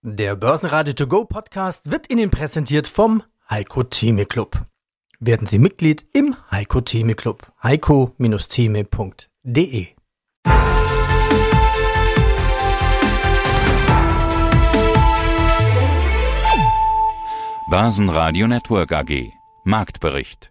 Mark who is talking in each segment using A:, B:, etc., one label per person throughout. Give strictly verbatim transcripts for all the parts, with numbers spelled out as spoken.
A: Der Börsenradio To Go Podcast wird Ihnen präsentiert vom Heiko Theme Club. Werden Sie Mitglied im Heiko Theme Club. heiko Theme punkt de.
B: Börsenradio Network A G. Marktbericht.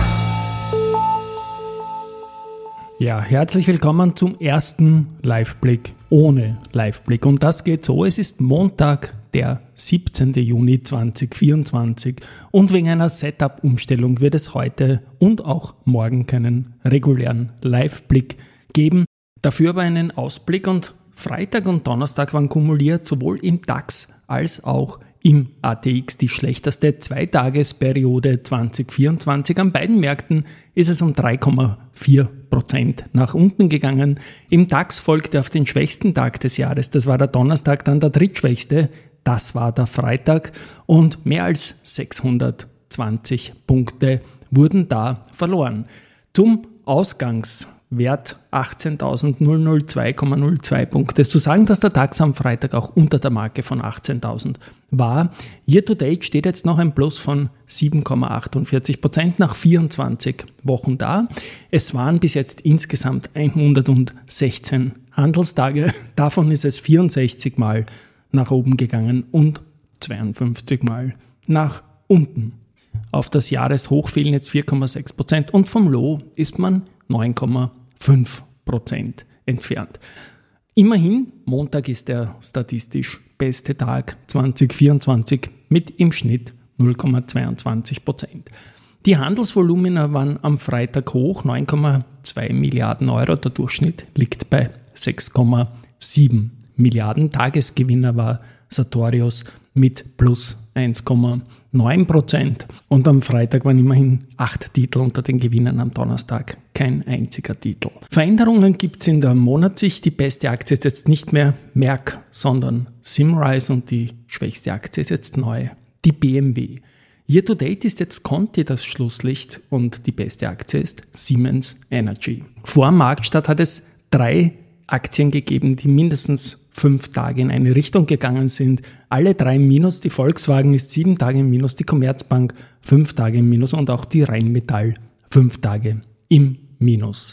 C: Ja, herzlich willkommen zum ersten Liveblick ohne Liveblick. Und das geht so, es ist Montag, der siebzehnten Juni zweitausendvierundzwanzig und wegen einer Setup-Umstellung wird es heute und auch morgen keinen regulären Liveblick geben. Dafür aber einen Ausblick und Freitag und Donnerstag waren kumuliert sowohl im DAX als auch im A T X die schlechteste Zweitagesperiode zweitausendvierundzwanzig. An beiden Märkten ist es um drei Komma vier Prozent nach unten gegangen. Im DAX folgte auf den schwächsten Tag des Jahres, das war der Donnerstag, dann der drittschwächste, das war der Freitag und mehr als sechshundertzwanzig Punkte wurden da verloren. Zum Ausgangswert achtzehntausendzwei Komma null zwei Punkte. Zu sagen, dass der DAX am Freitag auch unter der Marke von achtzehntausend war. Year to date steht jetzt noch ein Plus von sieben Komma achtundvierzig Prozent nach vierundzwanzig Wochen da. Es waren bis jetzt insgesamt hundertsechzehn Handelstage. Davon ist es vierundsechzig Mal nach oben gegangen und zweiundfünfzig Mal nach unten. Auf das Jahreshoch fehlen jetzt vier Komma sechs Prozent und vom Low ist man neun Komma fünf Prozent entfernt. Immerhin, Montag ist der statistisch beste Tag zweitausendvierundzwanzig mit im Schnitt null Komma zweiundzwanzig Prozent. Die Handelsvolumina waren am Freitag hoch, neun Komma zwei Milliarden Euro. Der Durchschnitt liegt bei sechs Komma sieben Milliarden. Tagesgewinner war Sartorius mit plus eins Komma neun Prozent und am Freitag waren immerhin acht Titel unter den Gewinnern, am Donnerstag kein einziger Titel. Veränderungen gibt es in der Monatssicht. Die beste Aktie ist jetzt nicht mehr Merck, sondern Symrise und die schwächste Aktie ist jetzt neu, die B M W. Year to date ist jetzt Conti das Schlusslicht und die beste Aktie ist Siemens Energy. Vor Marktstart hat es drei Aktien gegeben, die mindestens fünf Tage in eine Richtung gegangen sind. Alle drei im Minus. Die Volkswagen ist sieben Tage im Minus, die Commerzbank fünf Tage im Minus und auch die Rheinmetall fünf Tage im Minus.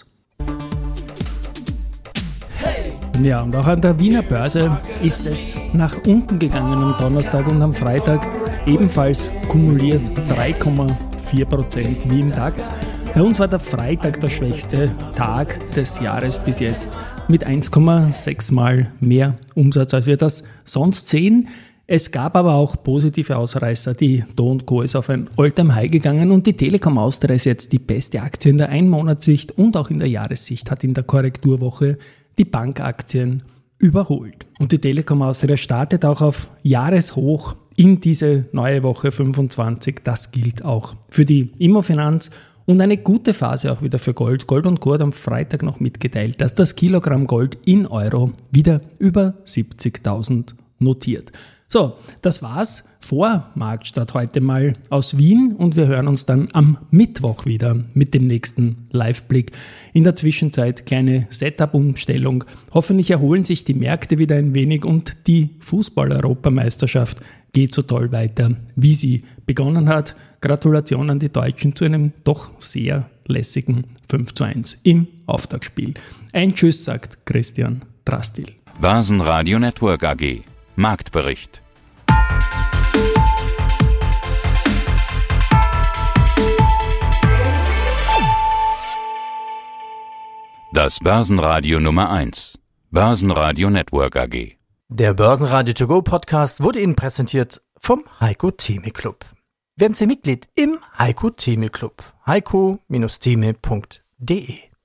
C: Ja, und auch an der Wiener Börse ist es nach unten gegangen am Donnerstag und am Freitag ebenfalls kumuliert drei Komma vier Prozent wie im DAX. Bei uns war der Freitag der schwächste Tag des Jahres bis jetzt mit eins Komma sechs Mal mehr Umsatz, als wir das sonst sehen. Es gab aber auch positive Ausreißer. Die Do und Co. ist auf ein All-Time-High gegangen und die Telekom Austria ist jetzt die beste Aktie in der Einmonatssicht und auch in der Jahressicht, hat in der Korrekturwoche die Bankaktien überholt. Und die Telekom Austria startet auch auf Jahreshoch in diese neue Woche fünfundzwanzig. Das gilt auch für die Immofinanz. Und eine gute Phase auch wieder für Gold. Gold und Co. hat am Freitag noch mitgeteilt, dass das Kilogramm Gold in Euro wieder über siebzigtausend notiert. So, das war's vor Marktstart heute mal aus Wien und wir hören uns dann am Mittwoch wieder mit dem nächsten Liveblick. In der Zwischenzeit kleine Setup-Umstellung. Hoffentlich erholen sich die Märkte wieder ein wenig und die Fußball-Europameisterschaft geht so toll weiter, wie sie begonnen hat. Gratulation an die Deutschen zu einem doch sehr lässigen fünf zu eins im Auftaktspiel. Ein Tschüss, sagt Christian Drastil.
B: Börsenradio Network A G. Marktbericht. Das Börsenradio Nummer eins. Börsenradio Network A G.
A: Der Börsenradio To Go Podcast wurde Ihnen präsentiert vom Heiko Theme Club. Werden Sie Mitglied im Heiko Theme Club. heiko Theme punkt de.